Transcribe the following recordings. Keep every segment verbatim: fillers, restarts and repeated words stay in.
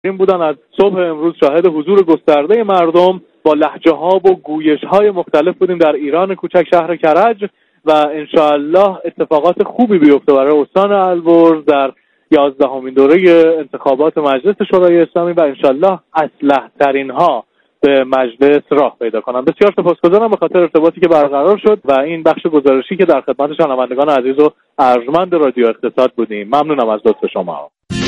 این بودن از صبح امروز شاهد حضور گسترده مردم با لهجه‌ها و گویش‌های مختلف بودیم در ایران کوچک شهر کرج و انشاءالله اتفاقات خوبی بیفته برای استان البرز در یازدهمین دوره انتخابات مجلس شورای اسلامی و انشاءالله اصلح ترین ها به مجلس راه پیدا کنند. بسیار سپاسگزارم به خاطر ارتباطی که برقرار شد و این بخش گزارشی که در خدمت شنوندگان عزیز و ارجمند رادیو اقتصاد بودیم. ممنونم از لطف شما.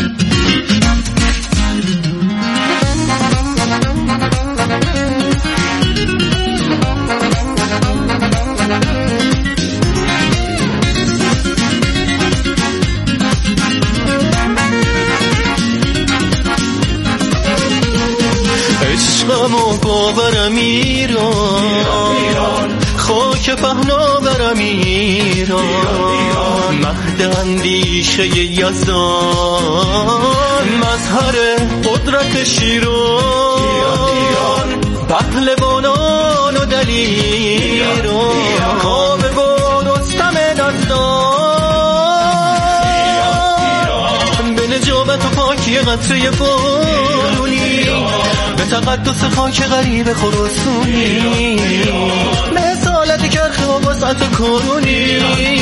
عشقم و باورم ایران، خاک پهناورم ایران، مهد اندیشه یزدان، مظهر قدرت شیران، پهلوانان و دلیران، کاوه و رستم دستان، به نجابت و پاکی قطره بارونی، به تقدس خاک غریب خراسانی، به اصالت کرخ و وسعت کرونی،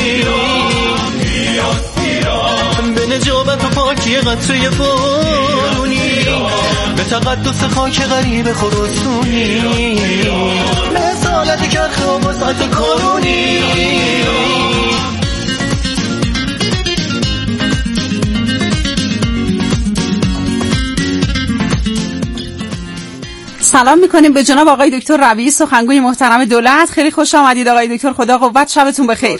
به نجابت و پاکی قطره بارونی، به تقدس خاک غریب خراسانی، به اصالت کرخ و وسعت کرونی. سلام میکنیم به جناب آقای دکتر ربیعی سخنگوی محترم دولت. خیلی خوش آمدید آقای دکتر، خدا قوت، شبتون بخیر.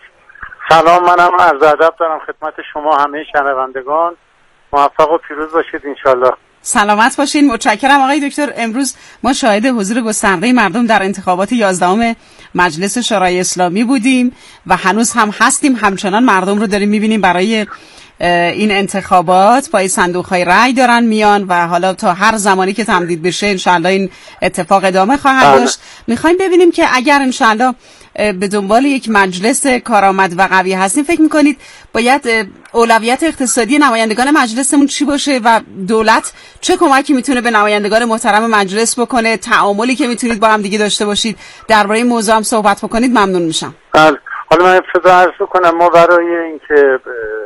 سلام، منم عرض ادب دارم خدمت شما همه شنوندگان. موفق و پیروز باشید انشالله. سلامت باشین، متشکرم آقای دکتر. امروز ما شاهد حضور گسترده مردم در انتخابات یازدهم مجلس شورای اسلامی بودیم و هنوز هم هستیم، همچنان مردم رو داریم میبینیم برای این انتخابات پای صندوق‌های رای دارن میان و حالا تا هر زمانی که تمدید بشه انشالله این اتفاق ادامه خواهد داشت. میخوایم ببینیم که اگر انشالله به دنبال یک مجلس کارآمد و قوی هستیم، فکر میکنید باید اولویت اقتصادی نمایندگان مجلسمون چی باشه و دولت چه کمکی میتونه به نمایندگان محترم مجلس بکنه؟ تعاملی که میتونید با هم دیگه داشته باشید درباره این موضوع هم صحبت بکنید، ممنون میشم. حالا من ابتدا عرض کنم ما برای اینکه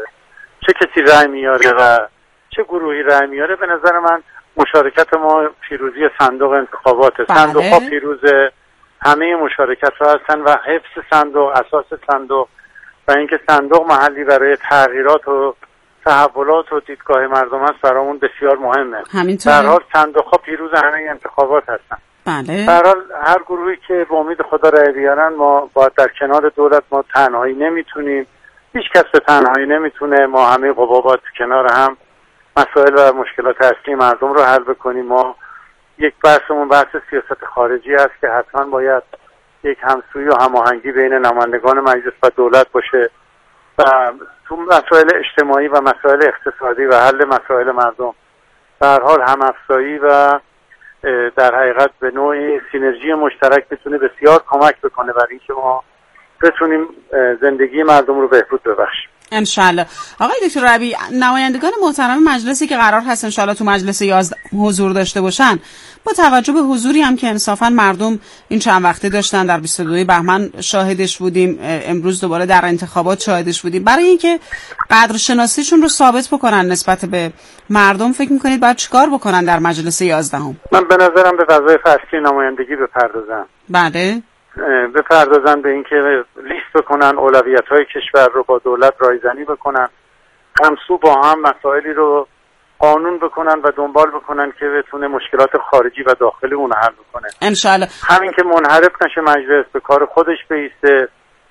چه کسی رای میاره و چه گروهی رای میاره، به نظر من مشارکت ما پیروزی صندوق انتخابات. صندوق ها پیروز همه مشارکت ها هستن و حفظ صندوق، اساس صندوق و اینکه صندوق محلی برای تغییرات و تحولات و دیدگاه مردم است برامون بسیار مهمه. در حال صندوق ها پیروز همه انتخابات هستن. بله. در حال هر گروهی که به امید خدا رای بیارن، ما باید در کنار دولت، ما تنهایی نمیتونیم، هیچ کس به تنهایی نمیتونه، ما همه قوا باید کنار هم مسائل و مشکلات اصلی مردم رو حل بکنیم. ما یک بحثمون بحث سیاست خارجی است که حتما باید یک همسویی و هماهنگی بین نمایندگان مجلس و دولت باشه و تو مسائل اجتماعی و مسائل اقتصادی و حل مسائل مردم در حال همافزایی و در حقیقت به نوعی سینرژی مشترک میتونه بسیار کمک بکنه برای اینکه ما بتونیم زندگی مردم رو بهبود ببخشیم انشالله. آقای دکتر ربیعی، نمایندگان محترم مجلسی که قرار هست انشالله تو مجلس یازده حضور داشته باشن، با توجه به حضوری هم که انصافا مردم این چند وقته داشتن، در بیست و دو بهمن شاهدش بودیم، امروز دوباره در انتخابات شاهدش بودیم، برای اینکه قدر شناسیشون رو ثابت بکنن نسبت به مردم، فکر میکنید باید چیکار بکنن در مجلس یازدهم؟ من به نظرم به وظایف اصلی نمایندگی بپردازن. بله. بپردازن به اینکه لیست بکنن اولویت‌های کشور رو، با دولت رایزنی بکنن، همسو با هم مسائلی رو قانون بکنن و دنبال بکنن که بتونه مشکلات خارجی و داخلی اون حل بکنه انشالله. همین که منحرف نشه مجلس، به کار خودش بیسته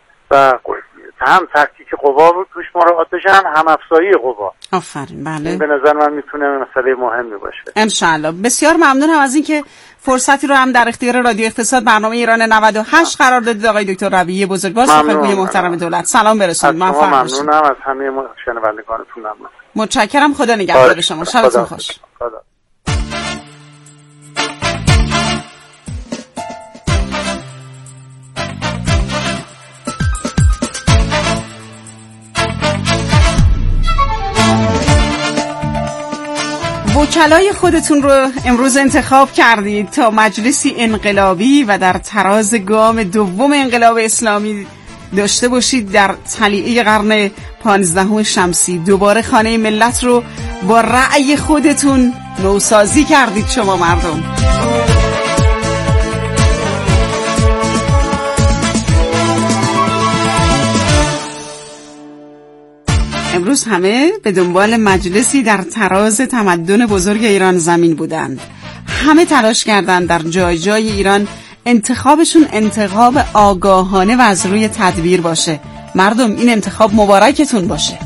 و هم تکتیک قوا رو توش مراعات بشه، هم هم افزایی قوا. آفرین. بله. این به نظر من میتونه مسئله مهمی باشه انشالله. بسیار ممنونم از اینکه فرصتی رو هم در اختیار رادیو اقتصاد برنامه ایران نود و هشت قرار دادید. آقای دکتر ربیعی بزرگوار، سخنگوی محترم دولت، سلام برسونید. موفق باشید. ممنونم از همه شنوندگانتون. متشکرم. خدا نگهدار شما. شبتون خوش. خدا. وکلای خودتون رو امروز انتخاب کردید تا مجلسی انقلابی و در تراز گام دوم انقلاب اسلامی داشته باشید در طلیعه قرن پانزدهم شمسی. دوباره خانه ملت رو با رأی خودتون نوسازی کردید شما مردم. امروز همه به دنبال مجلسی در تراز تمدن بزرگ ایران زمین بودند. همه تلاش کردند در جای جای ایران انتخابشون انتخاب آگاهانه و از روی تدبیر باشه. مردم این انتخاب مبارکتون باشه.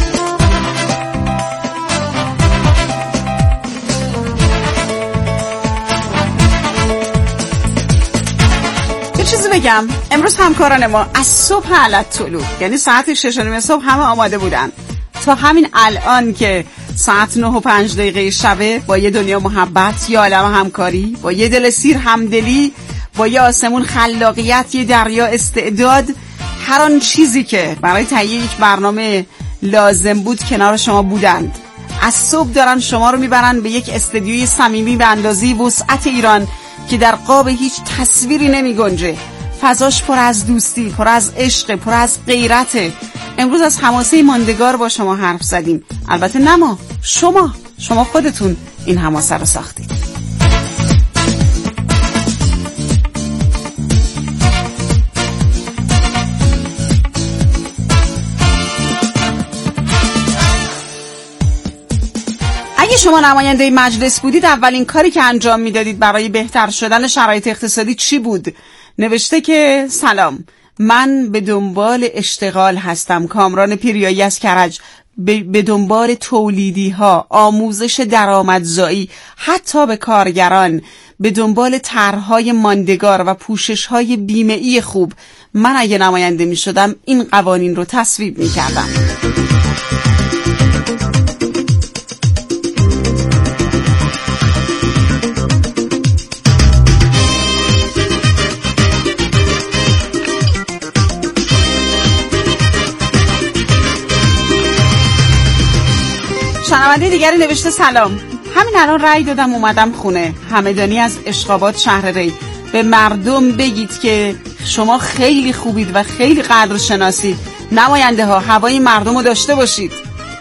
یه چیزی بگم، امروز همکاران ما از صبح علت طلوع، یعنی ساعت شش و نیم صبح همه آماده بودن تا همین الان که ساعت نه و پنج دقیقه شبه با یه دنیا محبت، یه عالم همکاری، با یه دل سیر همدلی، با یه آسمون خلاقیت، یه دریا استعداد، هر آن چیزی که برای تهیه یک برنامه لازم بود کنار شما بودند. از صبح دارن شما رو میبرن به یک استدیوی صمیمی به اندازه وسعت ایران که در قاب هیچ تصویری نمی گنجه. فضاش پر از دوستی، پر از عشق، پر از غیرته. امروز از حماسه ماندگار با شما حرف زدیم. البته نه ما، شما شما خودتون این حماسه رو ساختید. اگه شما نماینده مجلس بودید اولین کاری که انجام میدادید برای بهتر شدن شرایط اقتصادی چی بود؟ نوشته که سلام، من به دنبال اشتغال هستم. کامران پیریایی از کرج. به دنبال تولیدی ها، آموزش درآمدزایی، حتی به کارگران، به دنبال طرح‌های ماندگار و پوشش‌های بیمه‌ای خوب. من اگه نماینده می شدم این قوانین رو تصویب می کردم. شنونده دیگری نوشته سلام، همین الان رأی دادم اومدم خونه. همدانی از اشقابات شهر ری. به مردم بگید که شما خیلی خوبید و خیلی قدر شناسید. نماینده ها هوای مردم رو داشته باشید.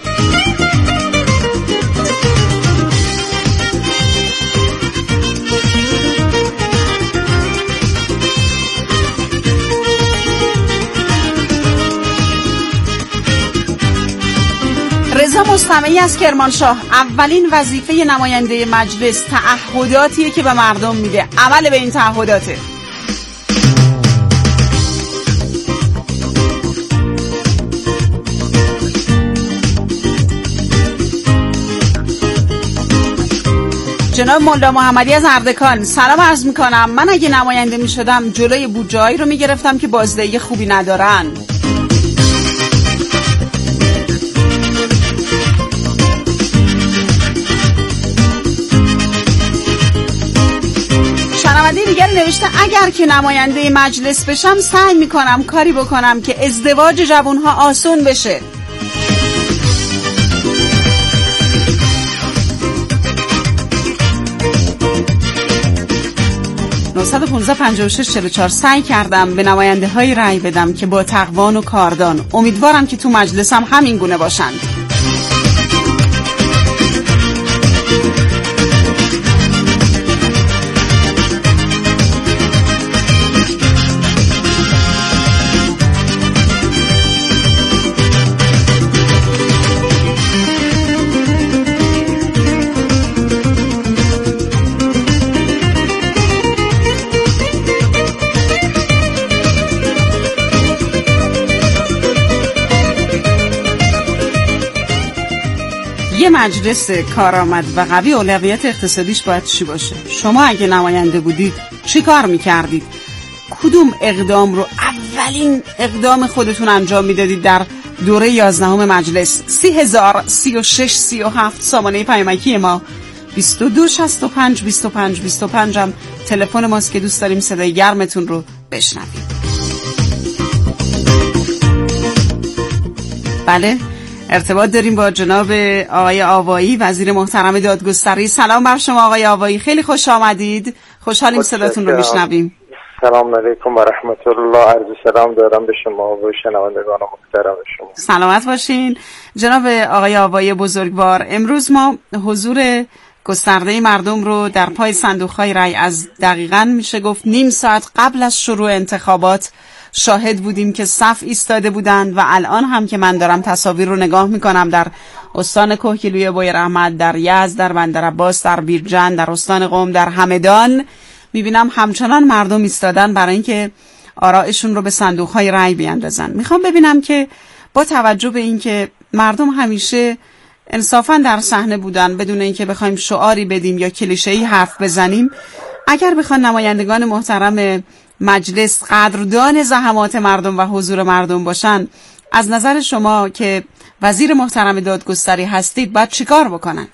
رضا مستمعی از کرمانشاه. اولین وظیفه نماینده مجلس تعهداتیه که به مردم میده. عمل به این تعهداته. جناب ملا محمدی از اردکان. سلام عرض میکنم. من اگه نماینده میشدم جلوی بودجه‌ای رو میگرفتم که بازدهی خوبی ندارن. شنونده دیگر نوشته اگر که نماینده مجلس بشم سعی میکنم کاری بکنم که ازدواج جوانها آسون بشه. نه یک پنج پنج شش چهار چهار سعی کردم به نماینده های رأی بدم که با تقوان و کاردان. امیدوارم که تو مجلسم همین گونه باشند. یه مجلس کارآمد و قوی اولویت اقتصادیش باید چی باشه؟ شما اگه نماینده بودید چی کار میکردید؟ کدوم اقدام رو اولین اقدام خودتون انجام میدادید در دوره یازدهم مجلس؟ سی هزار سی و شش سی و هفت سامانه پیامکی ما، بیست و دو شصت و پنج بیست و پنج بیست و پنج هم تلفن ماست که دوست داریم صدای گرمتون رو بشنویم. بله، ارتباط داریم با جناب آقای آوایی، وزیر محترم دادگستری. سلام بر شما آقای آوایی، خیلی خوش آمدید، خوشحالیم صداتون رو میشنویم. سلام علیکم و رحمت الله. عرض سلام دارم به شما و شنوندگان محترم شما. سلامت باشین جناب آقای آوایی بزرگوار. امروز ما حضور گسترده مردم رو در پای صندوق‌های رای از دقیقاً میشه گفت نیم ساعت قبل از شروع انتخابات شاهد بودیم که صف ایستاده بودند و الان هم که من دارم تصاویر رو نگاه میکنم در استان کوهگیلوی بویراحمد، در یزد، در بندرعباس، در بیرجند، در استان قم، در همدان، میبینم همچنان مردم ایستادن برای اینکه آرائشون رو به صندوق‌های رای بیاندازن. میخوام ببینم که با توجه به اینکه مردم همیشه انصافاً در صحنه بودن بدون اینکه بخوایم شعاری بدیم یا کلیشه‌ای حرف بزنیم، اگر بخوان نمایندگان محترم مجلس قدردان زحمات مردم و حضور مردم باشن، از نظر شما که وزیر محترم دادگستری هستید باید چیکار بکنن؟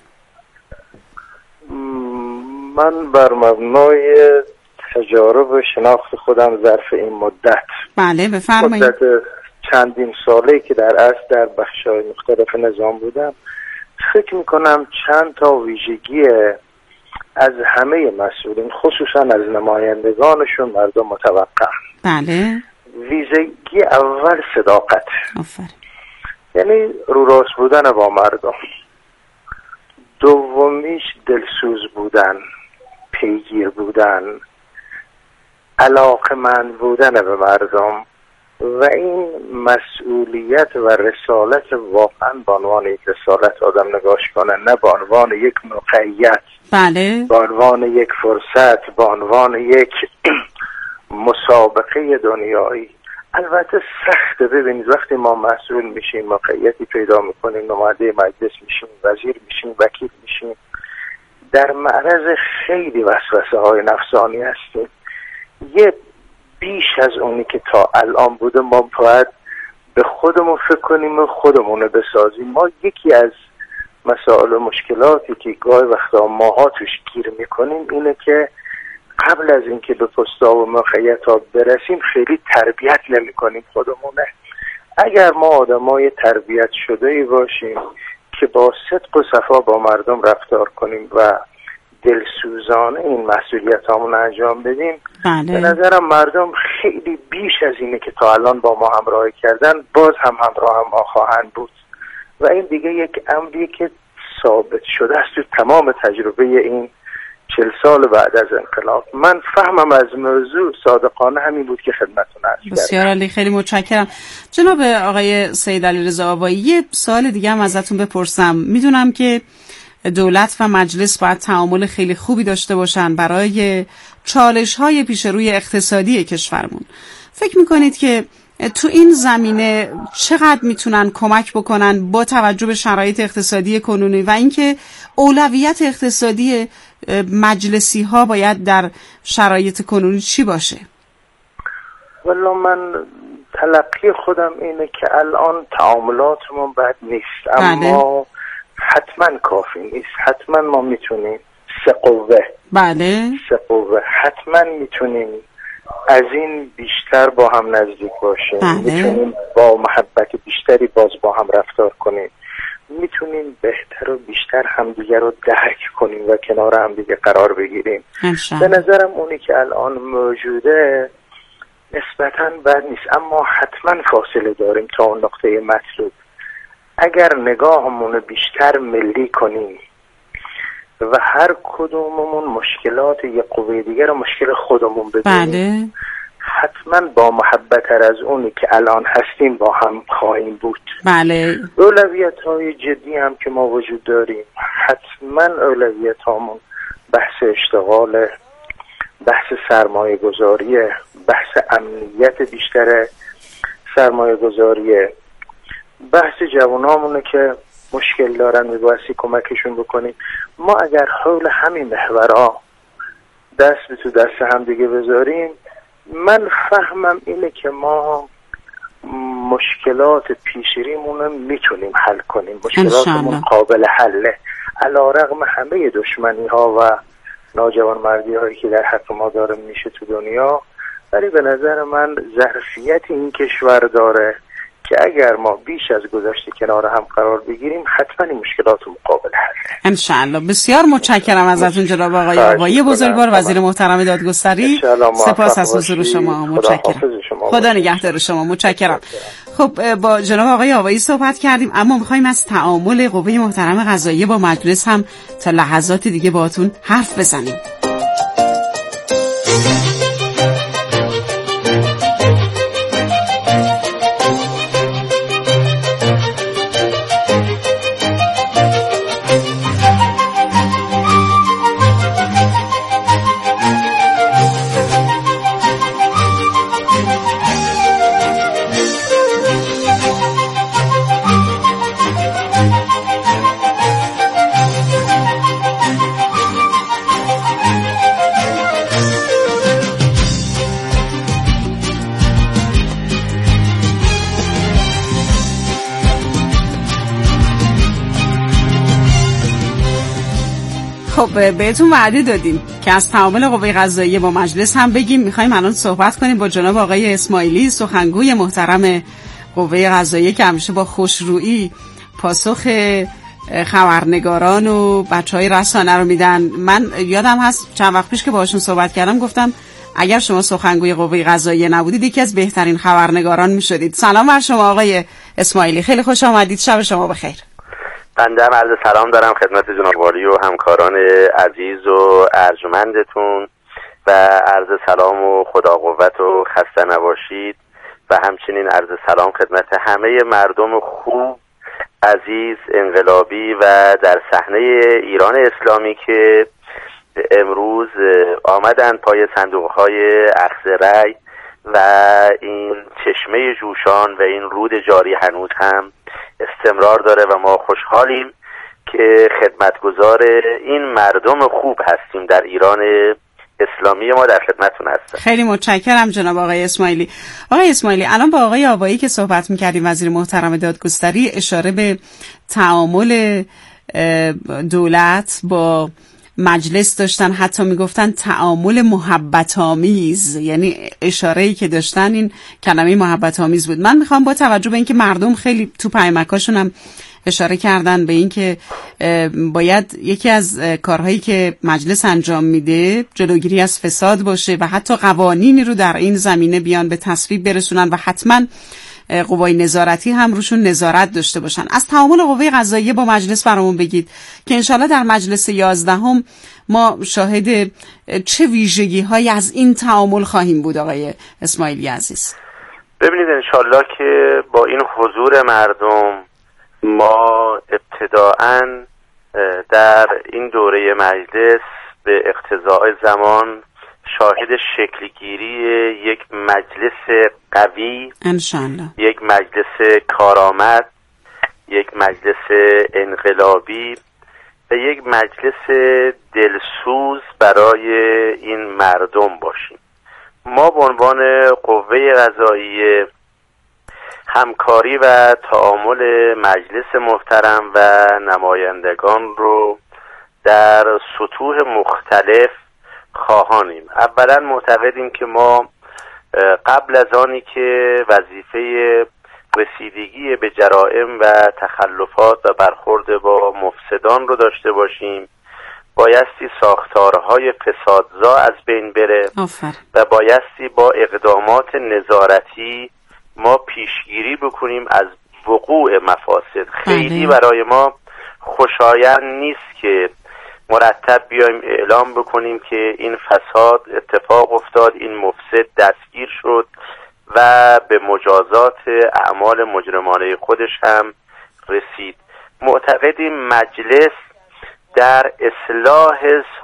من بر مبنای تجارب و شناخت خودم ظرف این مدت بله بفرمایید مدت چندین ساله‌ای که در اصل در بخش‌های مختلف نظام بودم، فکر میکنم چند تا ویژگی از همه مسئولین خصوصا از نمایندگانشون مردم متوقع. بله. ویژگی اول صداقت، آفرین، یعنی رو راست بودن با مردم. دومیش دلسوز بودن، پیگیر بودن، علاقمند بودن به مردم و این مسئولیت و رسالت واقعا به عنوان یک رسالت آدم نگاش کنه، نه به عنوان یک موقعیت، بله، به عنوان یک فرصت، به عنوان یک مسابقه دنیایی. البته سخته. ببینید وقتی ما مسئول میشیم، موقعیتی پیدا میکنیم، نماینده مجلس میشیم، وزیر میشیم، وکیل میشیم، در معرض خیلی وسوسه های نفسانی هستیم. یه بیش از اونی که تا الان بوده ما باید به خودمون فکر کنیم و خودمون رو بسازیم. ما یکی از مسائل و مشکلاتی که گاهی وقتا ماها توش گیر میکنیم اینه که قبل از اینکه به پستا و موقعیت ها برسیم خیلی تربیت نمی کنیم خودمونه. اگر ما آدمای تربیت شده ای باشیم که با صدق و صفا با مردم رفتار کنیم و دلسوزانه این مسئولیت همون انجام بدیم، بله. به نظرم مردم خیلی بیش از اینه که تا الان با ما همراهی کردن باز هم همراه هم ما خواهند بود و این دیگه یک امری که ثابت شده است تو تمام تجربه این چل سال بعد از انقلاب. من فهمم از موضوع صادقانه همین بود که خدمتتون عرض کردم. بسیار عالی، خیلی متشکرم. جناب آقای سید علیرضا آوایی، یه سوال دیگه هم ازتون بپرسم. میدونم که دولت و مجلس باید تعامل خیلی خوبی داشته باشن برای چالش‌های پیش روی اقتصادی کشورمون. فکر میکنید که تو این زمینه چقدر میتونن کمک بکنن با توجه به شرایط اقتصادی کنونی و اینکه اولویت اقتصادی مجلسی ها باید در شرایط کنونی چی باشه؟ والا من تلقی خودم اینه که الان تعاملاتمون بد نیست، اما بله. حتما کافی نیست. حتما ما میتونیم سه قوه بله سه قوه حتما میتونیم از این بیشتر با هم نزدیک باشیم، بله. میتونیم با محبت بیشتری باز با هم رفتار کنیم، میتونیم بهتر و بیشتر همدیگه رو درک کنیم و کنار همدیگه قرار بگیریم. به نظرم اونی که الان موجوده نسبتاً بد نیست، اما حتما فاصله داریم تا اون نقطه مطلوب. اگر نگاهمون بیشتر ملی کنیم و هر کدوممون مشکلات یک قوه دیگر رو مشکل خودمون بدونیم، بله. حتما با محبت از اونی که الان هستیم با هم خواهیم بود. بله. اولویت های جدی هم که ما وجود داریم، حتما اولویت هامون بحث اشتغال، بحث سرمایه گذاری، بحث امنیت بیشتر سرمایه گذاری، بحث جوانامونه که مشکل دارن میبایستی کمکشون بکنیم. ما اگر حول همین محورها دست به تو دست هم دیگه بذاریم، من فهمم اینه که ما مشکلات پیشریمون میتونیم حل کنیم. مشکلاتمون قابل حله علیرغم همه دشمنی ها و ناجوان مردی هایی که در حق ما داره میشه تو دنیا، ولی به نظر من ظرفیت این کشور داره که اگر ما بیش از گذشته کنار هم قرار بگیریم حتما این مشکلات مقابل حل ان شاء الله. بسیار متشکرم ازتون جناب آقای آقایی بزرگوار، وزیر محترم دادگستری. سپاس از حضور شما. متشکرم. خدا نگهدار شما. متشکرم. خب با جناب آقای آقایی صحبت کردیم، اما می‌خوایم از تعامل قوه محترم قضاییه با مجلس هم تا لحظات دیگه باهاتون حرف بزنیم. خب بهتون وعده دادیم که از تعامل قوه قضاییه با مجلس هم بگیم. میخوایم الان صحبت کنیم با جناب آقای اسماعیلی، سخنگوی محترم قوه قضاییه که همیشه با خوشرویی پاسخ خبرنگاران و بچهای رسانه رو میدن. من یادم هست چند وقت پیش که باهاشون صحبت کردم گفتم اگر شما سخنگوی قوه قضاییه نبودید یکی از بهترین خبرنگاران میشدید. سلام بر شما آقای اسماعیلی، خیلی خوش آمدید. شب شما بخیر. بنده هم عرض سلام دارم خدمت جناب والی و همکاران عزیز و ارجمندتون و عرض سلام و خدا قوت و خسته نباشید و همچنین عرض سلام خدمت همه مردم خوب، عزیز، انقلابی و در صحنه ایران اسلامی که امروز آمدند پای صندوق‌های اخذ رأی و این چشمه جوشان و این رود جاری هنوز هم استمرار داره و ما خوشحالیم که خدمتگزار این مردم خوب هستیم در ایران اسلامی. ما در خدمتتون هستیم. خیلی متشکرم جناب آقای اسماعیلی. آقای اسماعیلی، الان با آقای آبایی که صحبت می‌کردیم، وزیر محترم دادگستری، اشاره به تعامل دولت با مجلس داشتن، حتی میگفتن تعامل محبت آمیز، یعنی اشاره‌ای که داشتن این کلمه محبت آمیز بود. من میخوام با توجه به اینکه مردم خیلی تو پیامکاشون هم اشاره کردن به اینکه باید یکی از کارهایی که مجلس انجام میده جلوگیری از فساد باشه و حتی قوانینی رو در این زمینه بیان به تصویب برسونن و حتما قوای نظارتی هم روشون نظارت داشته باشن. از تعامل قوه قضاییه با مجلس برامون بگید که انشالله در مجلس یازدهم ما شاهد چه ویژگی هایی از این تعامل خواهیم بود. آقای اسماعیلی عزیز، ببینید انشالله که با این حضور مردم ما ابتداعاً در این دوره مجلس به اقتضاء زمان شاهد شکلگیری یک مجلس قوی، انشالله یک مجلس کارآمد، یک مجلس انقلابی و یک مجلس دلسوز برای این مردم باشیم. ما به عنوان قوه قضاییه همکاری و تعامل مجلس محترم و نمایندگان رو در سطوح مختلف خواهانیم. اولا معتقدیم که ما قبل از آنی که وظیفه رسیدگی به جرائم و تخلفات و برخورد با مفسدان رو داشته باشیم بایستی ساختارهای فسادزا از بین بره آفر. و بایستی با اقدامات نظارتی ما پیشگیری بکنیم از وقوع مفاسد. خیلی برای ما خوشایند نیست که مرتب بیایم اعلام بکنیم که این فساد اتفاق افتاد، این مفسد دستگیر شد و به مجازات اعمال مجرمانه خودش هم رسید. معتقدیم مجلس در اصلاح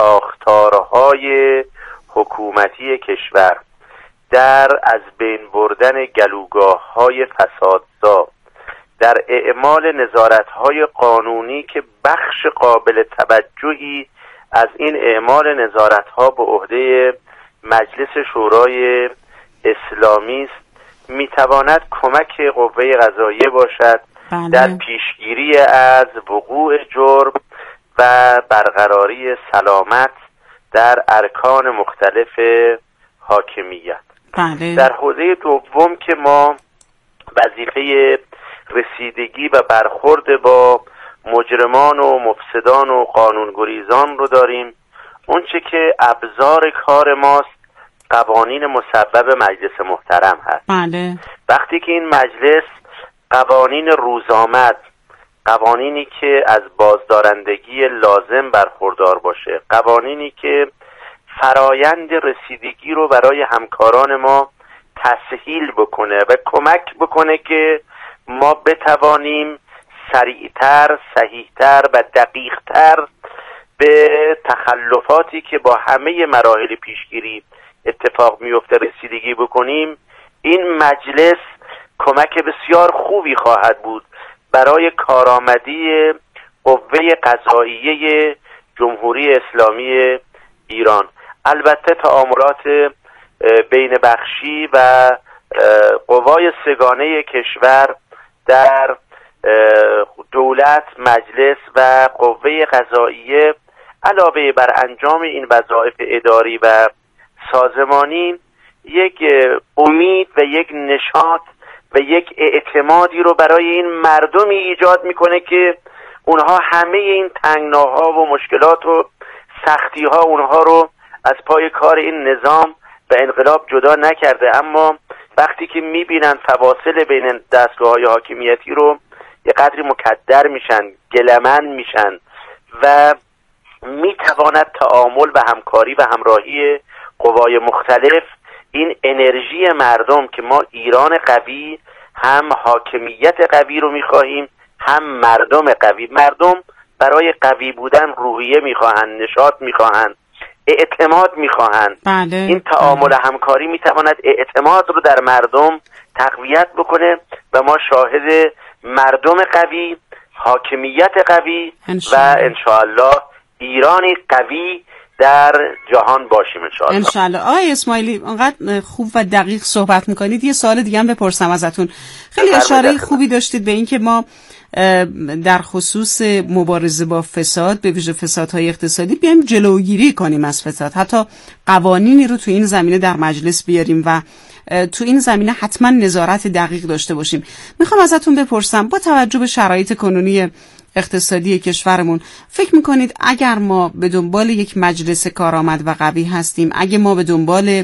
ساختارهای حکومتی کشور، در از بین بردن گلوگاه‌های فسادزا، در اعمال نظارت‌های قانونی که بخش قابل توجهی از این اعمال نظارت‌ها به عهده مجلس شورای اسلامی است، می‌تواند کمک قوه قضاییه باشد بله. در پیشگیری از وقوع جرم و برقراری سلامت در ارکان مختلف حاکمیت. بله. در حوزه دوم که ما وظیفه رسیدگی و برخورد با مجرمان و مفسدان و قانونگریزان رو داریم. اون چه که ابزار کار ماست قوانین مصوب مجلس محترم هست. بله. وقتی که این مجلس قوانین روزآمد، قوانینی که از بازدارندگی لازم برخوردار باشه، قوانینی که فرایند رسیدگی رو برای همکاران ما تسهیل بکنه و کمک بکنه که ما بتوانیم سریعتر، صحیحتر و دقیقتر به تخلفاتی که با همه مراحل پیشگیری اتفاق میفته رسیدگی بکنیم، این مجلس کمک بسیار خوبی خواهد بود برای کارآمدی قوه قضاییه جمهوری اسلامی ایران. البته تعاملات بین بخشی و قوای سگانه کشور در دولت، مجلس و قوه قضاییه علاوه بر انجام این وظایف اداری و سازمانی یک امید و یک نشاط و یک اعتمادی رو برای این مردمی ایجاد میکنه که اونها همه این تنگناها و مشکلات و سختیها اونها رو از پای کار این نظام و انقلاب جدا نکرده، اما وقتی که میبینن فواصل بین دستگاه‌های حاکمیتی رو یه قدری مکدر میشن، گلمن میشن و میتواند تعامل و همکاری و همراهی قوای مختلف، این انرژی مردم که ما ایران قوی، هم حاکمیت قوی رو میخواهیم، هم مردم قوی. مردم برای قوی بودن روحیه میخواهند، نشاط میخواهند، اعتماد میخواهند. بله. این تعامل همکاری میتواند اعتماد رو در مردم تقویت بکنه و ما شاهد مردم قوی، حاکمیت قوی و انشاءالله ایرانی قوی در جهان باشیم انشاءالله. انشاءالله. آقای اسماعیلی انقدر خوب و دقیق صحبت میکنید، یه سوال دیگه هم بپرسم ازتون. خیلی اشاره خوبی داشتید به این که ما در خصوص مبارزه با فساد، به ویژه فسادهای اقتصادی، بیایم جلوگیری کنیم از فساد، حتی قوانینی رو تو این زمینه در مجلس بیاریم و تو این زمینه حتما نظارت دقیق داشته باشیم. میخوام ازتون بپرسم با توجه به شرایط کنونی اقتصادی کشورمون، فکر میکنید اگر ما به دنبال یک مجلس کارآمد و قوی هستیم، اگه ما به دنبال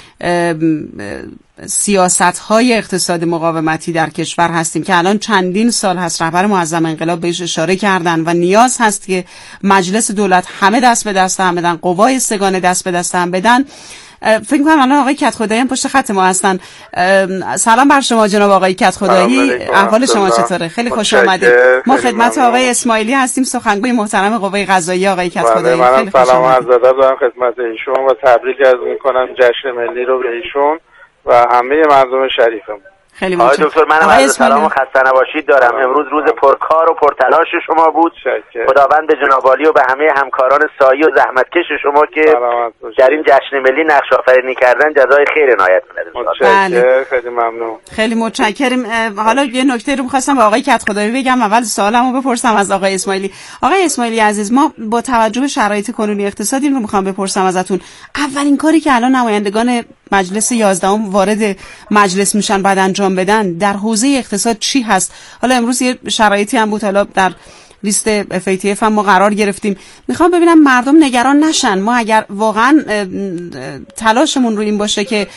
سیاست‌های اقتصاد مقاومتی در کشور هستیم که الان چندین سال هست رهبر معظم انقلاب بهش اشاره کردن و نیاز هست که مجلس دولت همه دست به دست هم بدن، قوای سگانه دست به دست هم بدن، فکر کنم الان آقای کدخدایی هم پشت خط ما هستن. سلام بر شما جناب آقای کدخدایی، احوال شما چطوره؟ خیلی خوش آمدید. ما خدمت آقای اسماعیلی هستیم، سخنگوی محترم قوه قضاییه آقای کدخدایی. خیلی خوش سلام عرض ادب دارم خدمت ایشون و تبریک عرض می‌کنم جشن ملی رو به ایشون و همه مردم شریفمون. خیلی ممنون. آقای دکتر منم عرض سلام و خسته نباشید دارم. امروز روز پرکار و پرتلاش شما بود. خداوند جناب عالی و به همه همکاران سایی و زحمتکش شما که در این جشن ملی نقش آفرینی کردن جزای خیر عنایت کنید. متشکرم. خیلی ممنون. خیلی متشکرم. حالا یه نکته رو می‌خواستم به آقای کدخدایی بگم، اول سوالمو بپرسم از آقای اسماعیلی. آقای اسماعیلی عزیز، ما با توجه به شرایط کنونی اقتصادی رو می‌خوام بپرسم ازتون، اولین کاری که الان نمایندگان مجلس یازدهم وارد مجلس میشن بعد انجام بدن در حوزه اقتصاد چی هست؟ حالا امروز یه شرایطی هم بود، حالا در لیست اف ای تی اف هم ما قرار گرفتیم. میخوام ببینم مردم نگران نشن. ما اگر واقعا تلاشمون رو این باشه که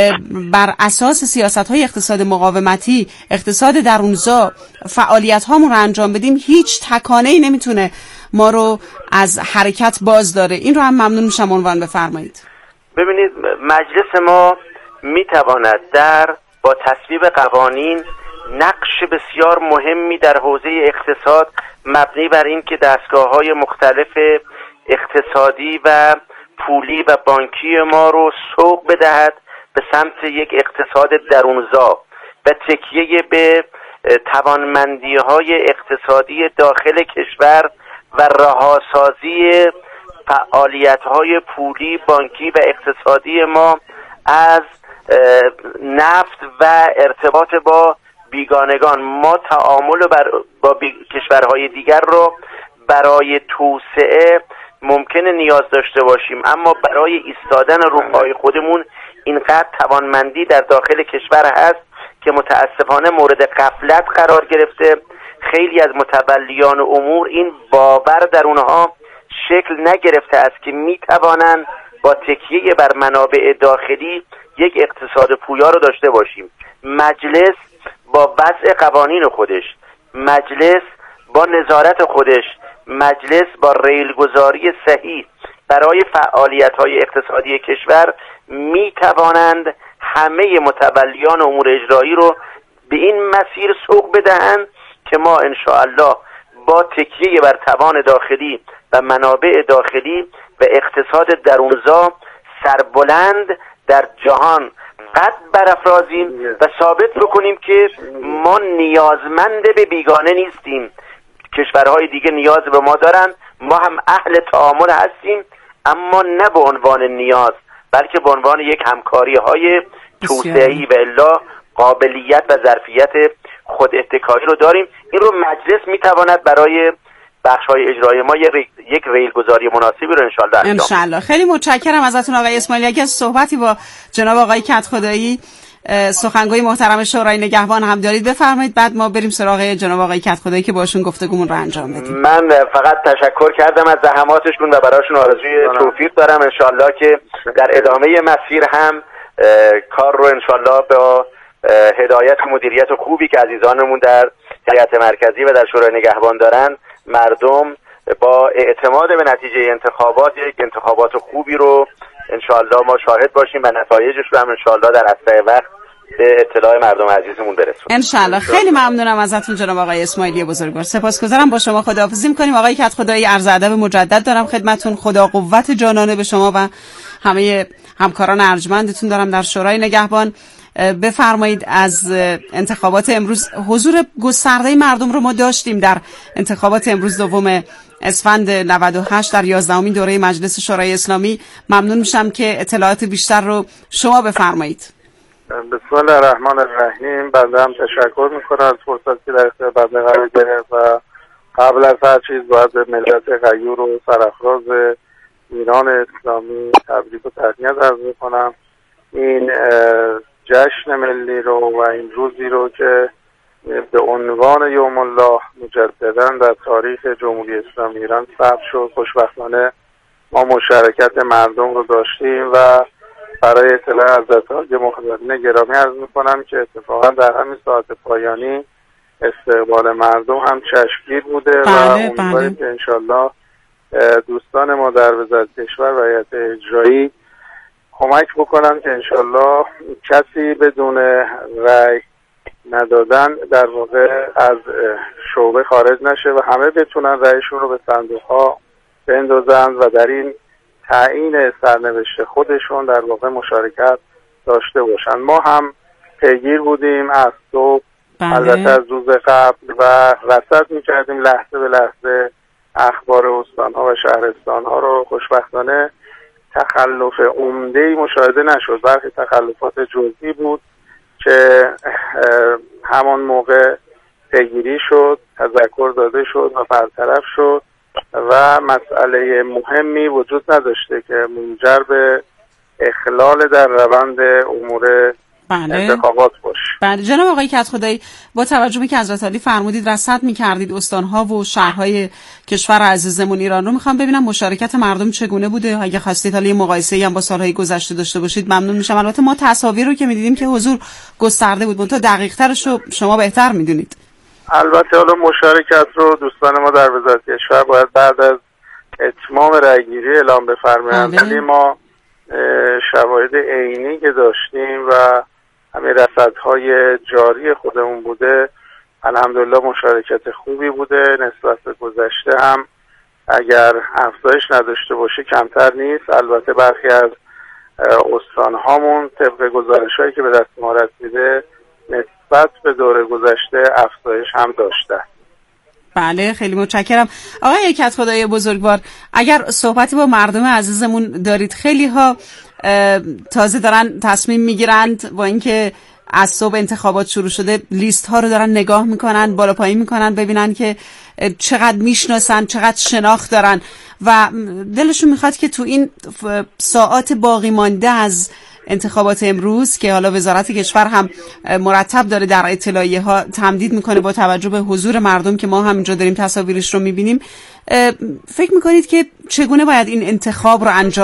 بر اساس سیاست‌های اقتصاد مقاومتی، اقتصاد درونزا فعالیت هامون رو انجام بدیم، هیچ تکانه‌ای نمیتونه ما رو از حرکت باز داره. این رو هم ممنون میشم عنوان بفرمایید. ببینید مجلس ما میتواند در با تصویب قوانین نقش بسیار مهمی در حوزه اقتصاد مبنی بر این که دستگاه‌های مختلف اقتصادی و پولی و بانکی ما رو سوق بدهد به سمت یک اقتصاد درونزا و تکیه به توانمندی‌های اقتصادی داخل کشور و رهاسازی فعالیت‌های پولی، بانکی و اقتصادی ما از نفت و ارتباط با بیگانگان. ما تعامل بر با بی... کشورهای دیگر رو برای توسعه ممکنه نیاز داشته باشیم، اما برای ایستادن رو پای خودمون اینقدر توانمندی در داخل کشور هست که متاسفانه مورد غفلت قرار گرفته. خیلی از متولیان امور این باور در اونها شکل نگرفته است که میتوانند با تکیه بر منابع داخلی یک اقتصاد پویا رو داشته باشیم. مجلس با وضع قوانین خودش، مجلس با نظارت خودش، مجلس با ریلگذاری صحیح برای فعالیت‌های اقتصادی کشور می توانند همه متولیان امور اجرایی رو به این مسیر سوق بدهند که ما انشاءالله با تکیه بر توان داخلی و منابع داخلی و اقتصاد درونزا سربلند در جهان قد برافرازیم و ثابت بکنیم که ما نیازمند به بیگانه نیستیم. کشورهای دیگه نیاز به ما دارن، ما هم اهل تعامل هستیم، اما نه به عنوان نیاز بلکه به عنوان یک همکاری های توسعه‌ای و الا قابلیت و ظرفیت خود اتکایی رو داریم. این رو مجلس میتواند برای بخش‌های اجرایی ما یک ریلگذاری مناسبی رو انشالله انجام. انشالله. خیلی متشکرم ازتون آقای اسماعیلی. اگه صحبتی با جناب آقای کدخدایی سخنگوی محترم شورای نگهبان هم دارید بفرمایید، بعد ما بریم سراغ جناب آقای کدخدایی که باشون گفتگومون رو انجام بدیم. من فقط تشکر کردم از زحماتشون و براشون آرزوی توفیق دارم. انشالله که در ادامه مسیر هم کار رو انشالله با هدایت و مدیریت خوبی که عزیزانمون در هیئت مرکزی و در شورای نگهبان دارن، مردم با اعتماد به نتیجه انتخابات یک انتخابات خوبی رو انشالله ما شاهد باشیم و نتایجش رو هم انشالله در اسرع وقت به اطلاع مردم عزیزمون برسونیم. انشالله. خیلی ممنونم ازتون جناب آقای اسماعیلی بزرگوار. سپاسگزارم. با شما خداحافظی می‌کنیم. آقای کدخدایی عرض ادب مجدد دارم خدمتتون. خدا قوت جانانه به شما و همه همکاران ارجمندتون دارم در شورای نگهبان. بفرمایید از انتخابات امروز. حضور گسترده مردم رو ما داشتیم در انتخابات امروز دوم اسفند نود و هشت در یازدهمین دوره مجلس شورای اسلامی. ممنون میشم که اطلاعات بیشتر رو شما بفرمایید. بسم الله الرحمن الرحیم. بنده هم تشکر میکنم از فرصتی که در اختیار بنده قرار گرفت و قبل از هر چیز باید به ملت غیور و سرافراز ایران اسلامی تبریک و تهنیت عرض میکنم. این جشن ملی رو و این روزی رو که به عنوان یوم الله مجددا در تاریخ جمهوری اسلامی ایران ثبت شد، خوشبختانه ما مشارکت مردم رو داشتیم و برای اطلاع حضرت مخاطبین گرامی عرض میکنم که اتفاقا در همین ساعت پایانی استقبال مردم هم چشمگیر بوده بله، و امیدواریم که انشالله دوستان ما در وزارت کشور و هیئت اجرایی کمک بکنن که انشالله کسی بدون رأی ندادن در واقع از شعبه خارج نشه و همه بتونن رأیشون رو به صندوق ها بندازن و در این تعیین سرنوشت خودشون در واقع مشارکت داشته باشن. ما هم پیگیر بودیم از صبح البته از روز قبل و رصد میکردیم لحظه به لحظه اخبار استان ها و شهرستان ها رو. خوشبختانه تخلف عمده‌ای مشاهده نشد، برخی تخلفات جزئی بود که همان موقع پیگیری شد، تذکر داده شد و برطرف شد و مسئله مهمی وجود نداشته که منجر به اخلال در روند امور بله. انتخابات باشه. بله جناب آقای کدخدایی، با توجه به که حضرت علی فرمودید رصد می‌کردید استان‌ها و شهرهای کشور عزیزمون ایران رو، می‌خوام ببینم مشارکت مردم چگونه بوده. اگه خواستید حالا یه مقایسه‌ای هم با سال‌های گذشته داشته باشید ممنون میشم. البته ما تصاویر رو که می‌دیدیم که حضور گسترده بود، منتها دقیق‌ترش رو شما بهتر می‌دونید. البته حالا مشارکت رو دوستان ما در وزارت کشور باید بعد از اتمام رأی‌گیری اعلام بفرمایند، ولی ما شواهد عینی که داشتیم و همه رصدهای جاری خودمون بوده، الحمدلله مشارکت خوبی بوده. نسبت به گذشته هم اگر افزایش نداشته باشه کمتر نیست. البته برخی از استانهامون طبق گزارش‌هایی که به دست ما رسیده نسبت به دوره گذشته افزایش هم داشته. بله خیلی متشکرم. آقای کدخدایی بزرگوار، اگر صحبتی با مردم عزیزمون دارید، خیلی ها تازه دارن تصمیم میگیرند با اینکه از صبح انتخابات شروع شده لیست ها رو دارن نگاه میکنن، بالا پایین میکنن ببینن که چقدر میشناسن، چقدر شناخت دارن و دلشون میخواد که تو این ساعات باقی مانده از انتخابات امروز که حالا وزارت کشور هم مرتب داره در اطلاعیه ها تمدید میکنه با توجه به حضور مردم که ما همینجا داریم تصاویرش رو میبینیم، فکر میکنید که چگونه باید این انتخاب رو انجام